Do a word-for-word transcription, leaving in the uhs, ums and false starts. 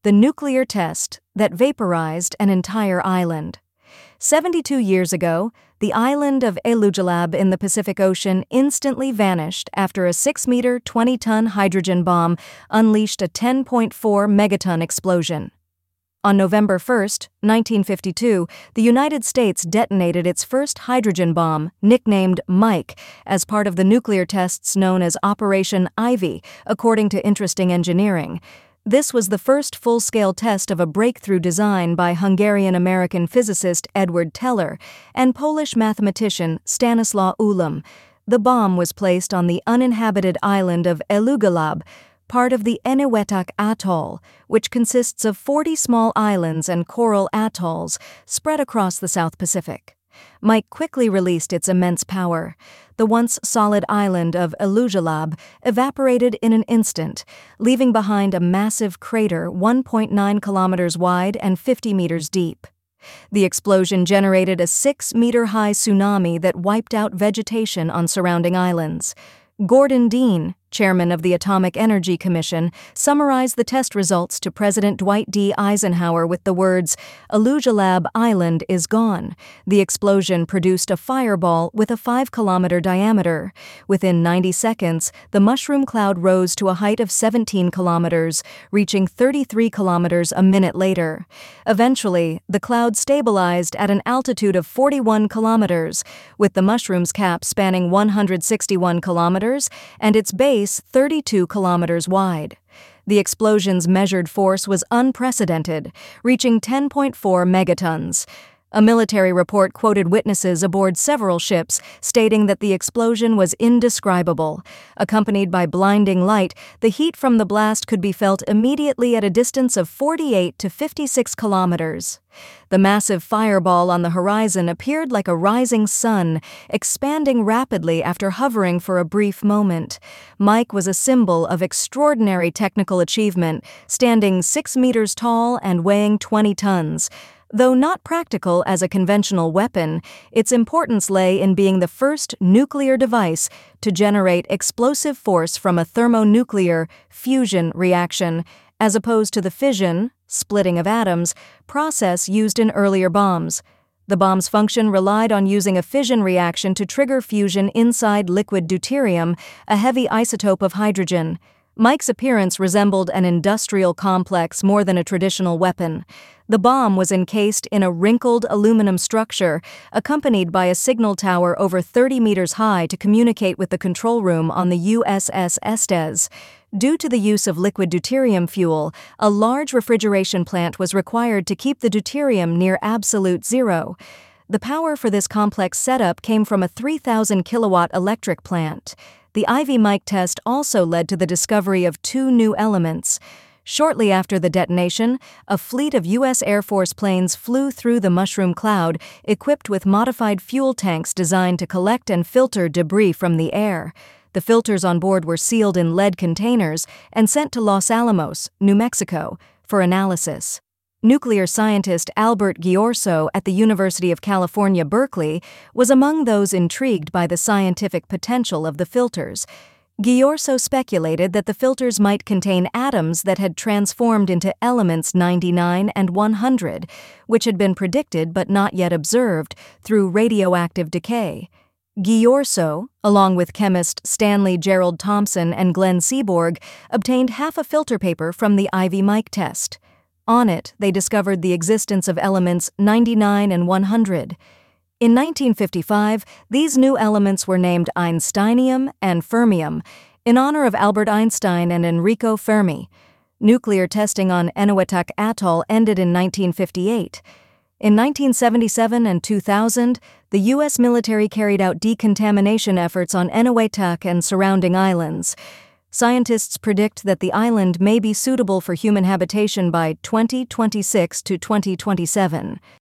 the nuclear test that vaporized an entire island. seventy-two years ago, the island of Elugelab in the Pacific Ocean instantly vanished after a six-meter, twenty-ton hydrogen bomb unleashed a ten point four megaton explosion. On November first, nineteen fifty-two, the United States detonated its first hydrogen bomb, nicknamed Mike, as part of the nuclear tests known as Operation Ivy, according to Interesting Engineering. This was the first full-scale test of a breakthrough design by Hungarian-American physicist Edward Teller and Polish mathematician Stanislaw Ulam. The bomb was placed on the uninhabited island of Elugelab, part of the Eniwetok Atoll, which consists of forty small islands and coral atolls spread across the South Pacific. Mike quickly released its immense power. The once solid island of Elugelab evaporated in an instant, leaving behind a massive crater one point nine kilometers wide and fifty meters deep. The explosion generated a six-meter-high tsunami that wiped out vegetation on surrounding islands. Gordon Dean, chairman of the Atomic Energy Commission, summarized the test results to President Dwight D. Eisenhower with the words, "Elugelab Island is gone." The explosion produced a fireball with a five-kilometer diameter. Within ninety seconds, the mushroom cloud rose to a height of seventeen kilometers, reaching thirty-three kilometers a minute later. Eventually, the cloud stabilized at an altitude of forty-one kilometers, with the mushroom's cap spanning one hundred sixty-one kilometers and its base thirty-two kilometers wide. The explosion's measured force was unprecedented, reaching ten point four megatons. A military report quoted witnesses aboard several ships, stating that the explosion was indescribable. Accompanied by blinding light, the heat from the blast could be felt immediately at a distance of forty-eight to fifty-six kilometers. The massive fireball on the horizon appeared like a rising sun, expanding rapidly after hovering for a brief moment. Mike was a symbol of extraordinary technical achievement, standing six meters tall and weighing twenty tons. Though not practical as a conventional weapon, its importance lay in being the first nuclear device to generate explosive force from a thermonuclear fusion reaction, as opposed to the fission, splitting of atoms, process used in earlier bombs. The bomb's function relied on using a fission reaction to trigger fusion inside liquid deuterium, a heavy isotope of hydrogen. Mike's appearance resembled an industrial complex more than a traditional weapon. The bomb was encased in a wrinkled aluminum structure, accompanied by a signal tower over thirty meters high to communicate with the control room on the U S S Estes. Due to the use of liquid deuterium fuel, a large refrigeration plant was required to keep the deuterium near absolute zero. The power for this complex setup came from a three thousand kilowatt electric plant. The Ivy Mike test also led to the discovery of two new elements. Shortly after the detonation, a fleet of U S Air Force planes flew through the mushroom cloud, equipped with modified fuel tanks designed to collect and filter debris from the air. The filters on board were sealed in lead containers and sent to Los Alamos, New Mexico, for analysis. Nuclear scientist Albert Ghiorso at the University of California, Berkeley, was among those intrigued by the scientific potential of the filters. Ghiorso speculated that the filters might contain atoms that had transformed into elements ninety-nine and one hundred, which had been predicted but not yet observed through radioactive decay. Ghiorso, along with chemist Stanley Gerald Thompson and Glenn Seaborg, obtained half a filter paper from the Ivy Mike test. On it, they discovered the existence of elements ninety-nine and one hundred. In nineteen fifty-five, these new elements were named Einsteinium and Fermium, in honor of Albert Einstein and Enrico Fermi. Nuclear testing on Eniwetok Atoll ended in nineteen fifty-eight. In nineteen seventy-seven and two thousand, the U S military carried out decontamination efforts on Eniwetok and surrounding islands. Scientists predict that the island may be suitable for human habitation by twenty twenty-six to twenty twenty-seven.